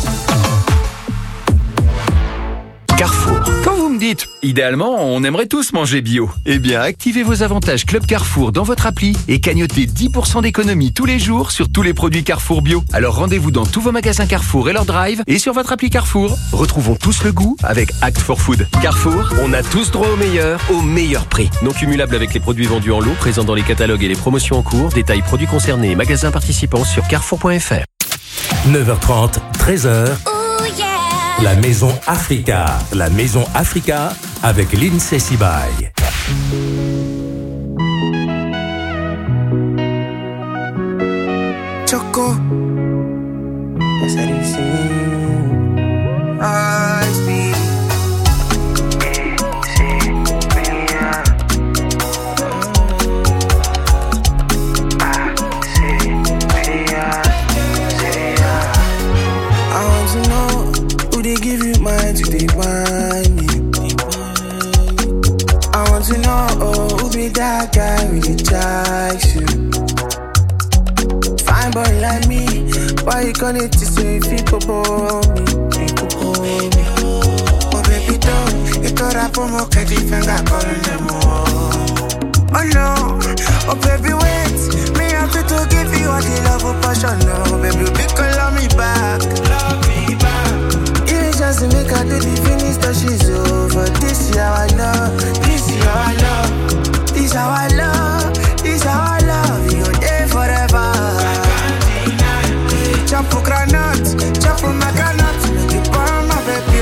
Carrefour. Quand vous me dites, idéalement, on aimerait tous manger bio. Eh bien, activez vos avantages Club Carrefour dans votre appli et cagnotez dix pour cent d'économie tous les jours sur tous les produits Carrefour bio. Alors rendez-vous dans tous vos magasins Carrefour et leur drive et sur votre appli Carrefour. Retrouvons tous le goût avec Act for Food. Carrefour, on a tous droit au meilleur, au meilleur prix. Non cumulable avec les produits vendus en lot, présents dans les catalogues et les promotions en cours. Détails produits concernés et magasins participants sur carrefour point f r. neuf heures trente, treize heures. La Maison Africa. La Maison Africa avec Lindsay Sibaye. Choco. Ice beat. fine boy like me. Why you gonna to say people for me? People for me. Oh baby don't, it's all right for me. Can't even get calling them more. Oh no, oh baby wait. Me have to, to give you all the love of passion. No baby, because love me back. Love me back. Even just to make her do the finish that she's over. This is how I love. This is how I love. This is how I love. This is how I love. You there forever. Chop for granite, chop for my granite. Make you burn my baby.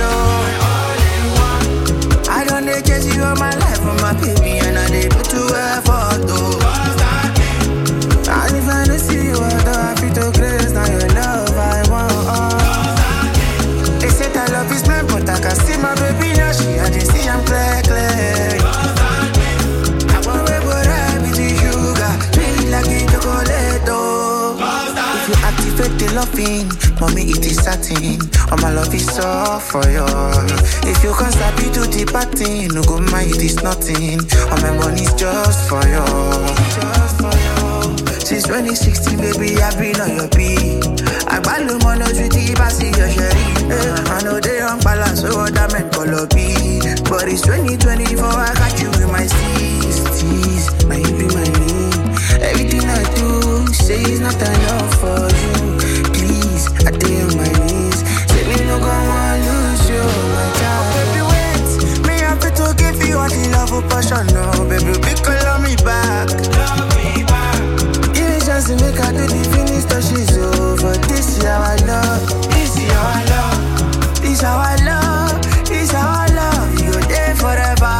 I don't need to chase you all my life for my baby. And I did put you effort though. And if I don't see you out I feel to grace. Now your love I want. They said I love is blind, but I can see my baby now. She had to see I'm clear, clear. I want to go right with the sugar. Treat like a chocolate though. If you activate the loving, mommy it is satin. All my love is all for you. If you can't stop it to the party, no go mind it is nothing. All my money's just for you. Just for you. Since twenty sixteen, baby, I've been on your beat. I value my nose with the passy, your sherry. I know they don't balance, so that meant color B. But it's twenty twenty-four, I got you in my steez. Steez, my hip in my knee. Everything I do, say it's not enough for you. Please, I stay on my knees. Say me no go want lose you, my child. Baby, wait, me have to give you all the love of passion. No, baby, because love me back. Love me back. Just to make her do the finish that she's over. This is how I love. This is how I love. This is how I love. This is how I love. You're there forever.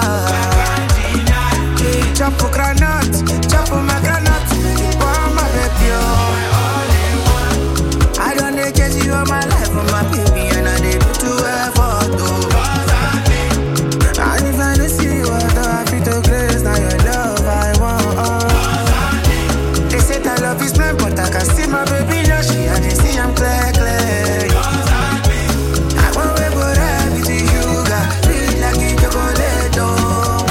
Chop for granite, chop for my granite. Oh my baby, oh. I don't need to chase you all my life for my baby, and I did put you effort though. And if I don't see you, I feel to grace. Now your love I want. They said I love is blind, but I can see my baby now. She had to see I'm clear, clear. I want to go right with the sugar. Feel like a chocolate though.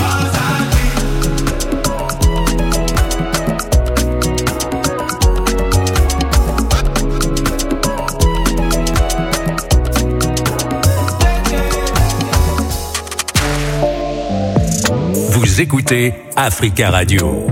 Vous écoutez Africa Radio.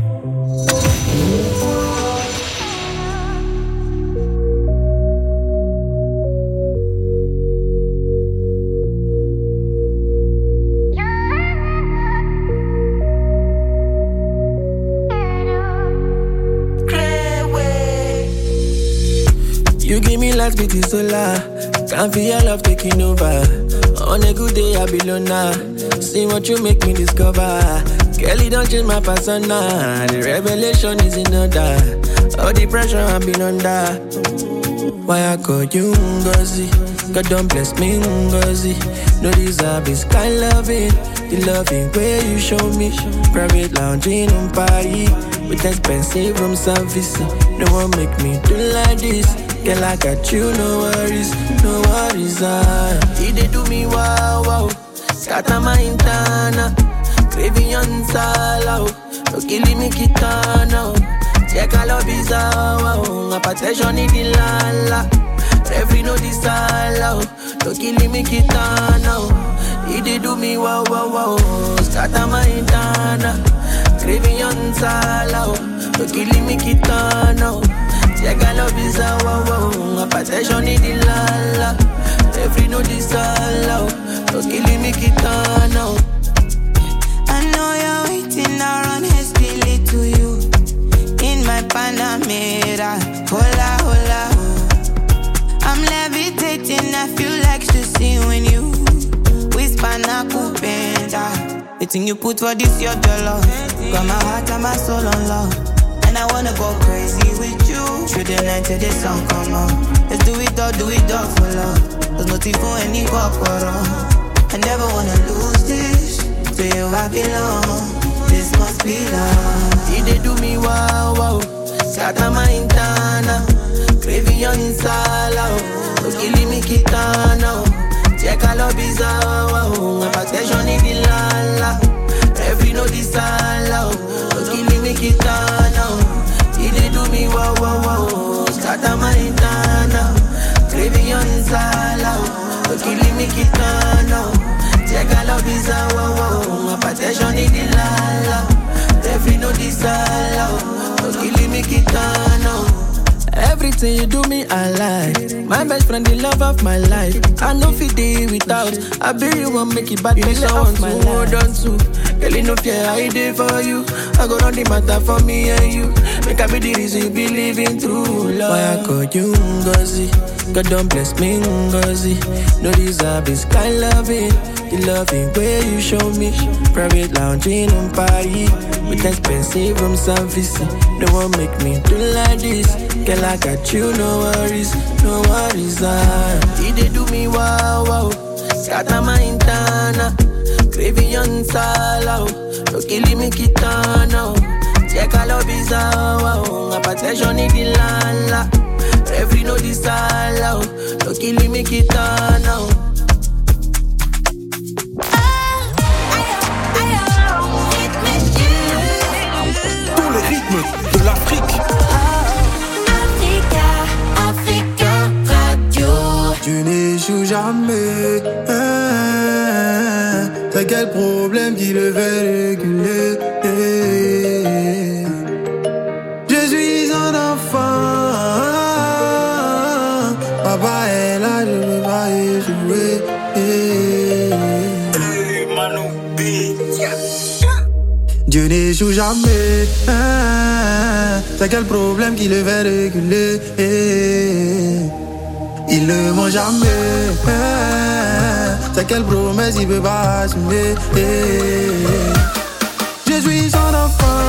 You give me last bit is solar. Can't feel your love taking over. On a good day I be loner. See what you make me discover. Kelly don't change my persona. The revelation is in order. All the pressure I've been under. Why I call you Ngozi? God don't bless me Ngozi. No deserve is kind loving. The loving way you show me. Private lounging on Paris. With expensive room service. No one make me do like this. Girl, I got you, no worries, no worries. Ah, he they do me wow wow. Scatter my intana, craving on sala. No killing me kitana. Check all of his wow. My protection in the lala. Every no disala. No killing me kitana. He they do me wow wow wow. Scatter my intana, craving on sala. No killing me kitana. Check all of his wow wow. My protection in the lala. Every no disala. No killing me kitana. I know you're waiting around hastily to you. In my Panamera, hola hola. I'm levitating, I feel like ecstasy when you whisper na kupenda. The thing you put for this your dollar. Got my heart and my soul on love. And I wanna go crazy with you. Through the night till the sun come on. Let's do it all, do it all for love. There's nothing for any corporal. I never wanna lose this. To you I belong. This must be love. He they do me wow wow. Scatter my intana. Craving on sala. No killing me kitana. Check all of his wow. My protection in the lala. Every no disala. No killing me kitana. He they do me wow wow wow. Start Everything you do me, I like. My best friend, the love of my life. I know if it day without. I be you won't make it bad. You need someone to hold on to. Girl, you know fear I did for you. I go run the matter for me and you. Make I be the reason you be living through love. Why I call you Ngozi? God don't bless me Ngozi. No deserve is kind loving. The loving way you show me. Private lounging on Paris. With expensive room service. They won't make me do like this. Girl, I got you, no worries. No worries, ah. They do me wow, wow. Scatter my intana. Craving on sala. No killing me kitana. Check all of his wow. My protection in the land. Every no disala. No killing me kitana. Tous les rythmes de l'Afrique. Africa, Africa Radio. Tu n'échoues jamais. Hein, t'as quel problème qui le fait réguler? Je suis un enfant. Papa est là, je veux pas échouer. Dieu n'échoue jamais. Hein, t'as quel problème qui le fait réguler? Il ne ment jamais. Hein, t'as quelle promesse il peut pas assumer? Je suis son enfant.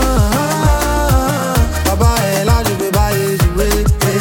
Papa est là, je peux pas échouer.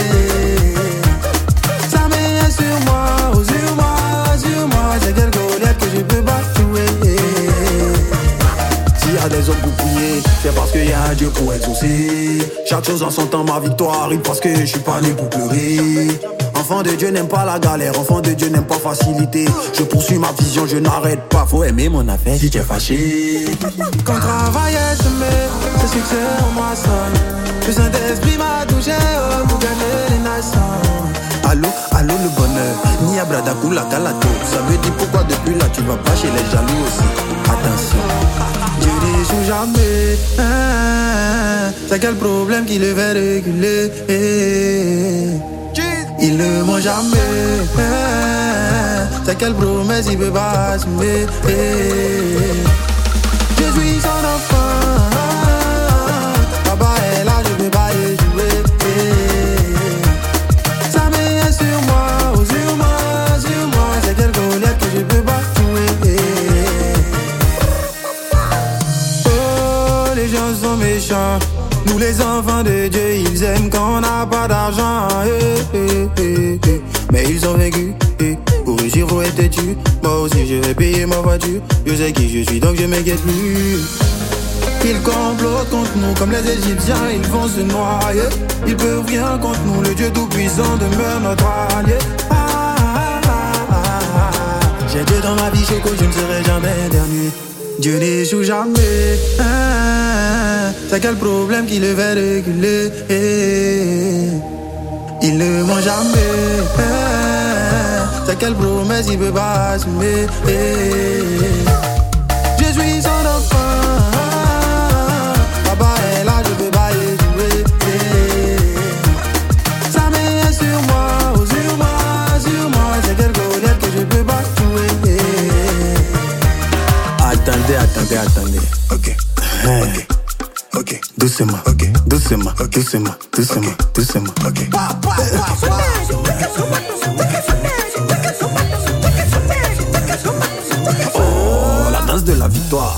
Sa main est sur moi, oh, sur moi, sur moi. C'est quelle Goliath que je peux pas jouer. S'il y a des hommes pour prier, c'est parce qu'il y a un Dieu pour exaucer. Chaque chose en son temps, ma victoire arrive parce que je suis pas né pour pleurer. Enfant de Dieu n'aime pas la galère, enfant de Dieu n'aime pas facilité. Je poursuis ma vision, je n'arrête pas. Faut aimer mon affaire si tu es fâché. Quand travail est semé, ce succès en moi seul. Le Saint-Esprit m'a touché oh, pour gagner les nations. Allô, allô le bonheur, ni à Bradakou la Galato. Ça me dit pourquoi depuis là tu vas pas chez les jaloux aussi. Attention, Dieu n'échoue jamais. Hein, c'est quel problème qui le fait réguler? Il ne ment jamais. Hein, c'est quelle promesse il peut pas assumer? Je suis son enfant. Papa est là, je peux pas échouer. Sa main est sur moi, oh, sur moi, sur moi. C'est quelle Goliath que je peux pas jouer. Oh, les gens sont méchants. Nous les enfants de Dieu, ils aiment quand on n'a pas d'argent. Eh, eh, eh, eh. Mais ils ont vécu. Eh. Pour réussir, faut être têtu. Moi aussi, je vais payer ma voiture. Je sais qui je suis, donc je m'inquiète plus. Ils complotent contre nous, comme les Égyptiens, ils vont se noyer. Ils peuvent rien contre nous, le Dieu tout-puissant demeure notre allié. Ah, ah, ah, ah, ah. J'ai Dieu dans ma vie, choco, je ne serai jamais dernier. Dieu n'échoue jamais. Hein, c'est quel problème qui le fait réguler? Il ne ment jamais. Hein, c'est quelle promesse il peut pas assumer? Je suis son enfant. Papa est là, je peux pas échouer. Sa main est sur moi, oh, sur moi, sur moi. C'est quelle Goliath que je peux pas jouer. Attendez, attendez, attendez. Ok, ok, ok. Doucement, ok, doucement, doucement, doucement, doucement. Ok. Oh, la danse de la victoire.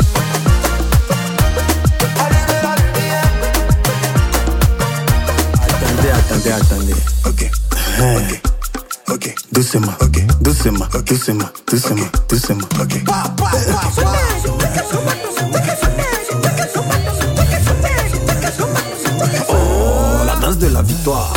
Attendez, attendez, attendez. Ok, ok, ok. Doucement, ok, doucement, doucement, doucement, doucement. Ok. Oh, la danse de la victoire.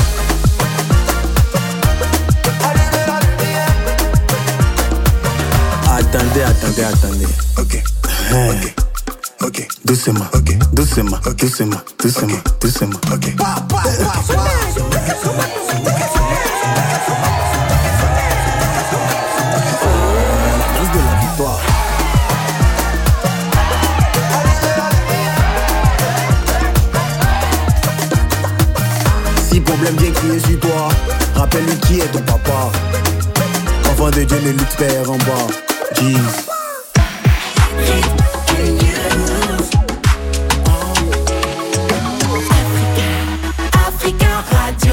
Attendez, attendez, attendez. Ok, ok, ok. Doucement, ok, doucement, doucement, doucement, doucement. Ok. Si problème bien crié, toi. Rappelle-lui qui est ton papa. Enfant de Dieu ne lutte père en bas. Jeez. Africa Radio.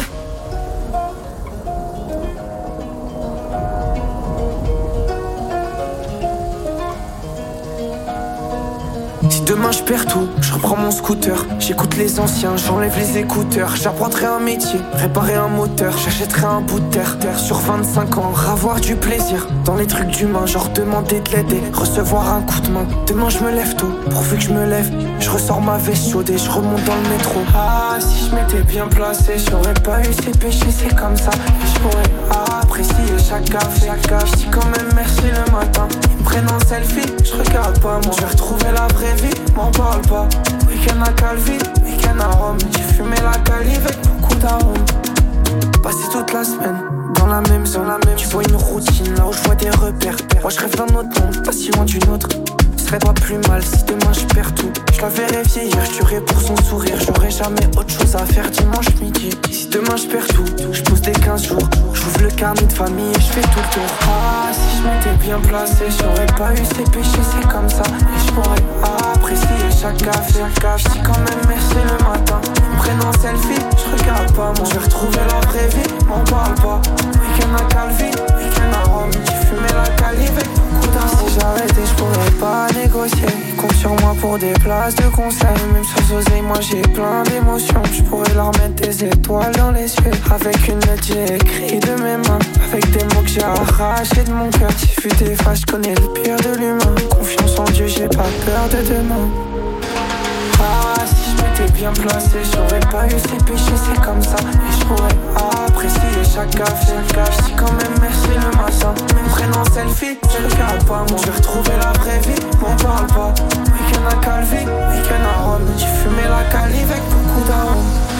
Si demain je perds tout, je reprends mon scooter. J'écoute les anciens, j'enlève les écouteurs. J'apprendrai un métier, réparer un moteur. J'achèterai un bout de terre, terre sur vingt-cinq ans. Avoir du plaisir dans les trucs d'humain, genre demander de l'aide et recevoir un coup de main. Demain je me lève tôt, pourvu que je me lève. Je ressors ma veste chaude et je remonte dans le métro. Ah, si je m'étais bien placé, j'aurais pas eu ces péchés, c'est comme ça. Et je pourrais apprécier chaque café, chaque café. Je dis quand même merci le matin. Ils me prennent en selfie, je regarde pas moi. Je vais retrouver la vraie vie, m'en parle pas. Week-end à Calvi, week-end à Rome. J'ai fumé la calive avec beaucoup d'arômes. Passé toute la semaine dans la même zone, la même. Tu vois une routine là où je vois des repères. Moi je rêve d'un autre monde, pas si loin d'une autre. Ce serait pas plus mal si demain je perds tout. Je la verrais vieillir, je tuerais pour son sourire. J'aurais jamais autre chose à faire dimanche midi. Si demain je perds tout, je pose des quinze jours. J'ouvre le carnet de famille et je fais tout le tour. Ah, si je m'étais bien placé, j'aurais pas eu ces péchés, c'est comme ça. Et je pourrais apprécier chaque café, chaque café. Je dis quand même merci le matin. Ils me prennent en selfie, je regarde pas moi. Je vais retrouver la vraie vie, m'en parle pas. Week-end à Calvi, week-end à Rome. J'ai fumé la calive avec beaucoup d'arômes. Si j'arrêtais, je pourrais pas négocier. Ils comptent sur moi pour des places de concert. Même sans oser, moi j'ai plein d'émotions. Je pourrais leur mettre des étoiles dans les cieux. Avec une lettre j'ai écrit de mes mains. Avec des mots que j'ai arrachés de mon cœur. Si fut des fois, je connais le pire de l'humain. Confiance en Dieu, j'ai pas peur de demain. Ah, si je m'étais bien placé, j'aurais pas eu ces péchés, c'est comme ça. Et je pourrais apprécier chaque café, chaque café. Je dis quand même merci le matin. Ils me prennent en selfie, je regarde pas moi. Je vais retrouver la vraie vie, m'en parle pas. Week-end à Calvi, week-end à Rome. J'ai fumé la calive avec beaucoup d'arômes.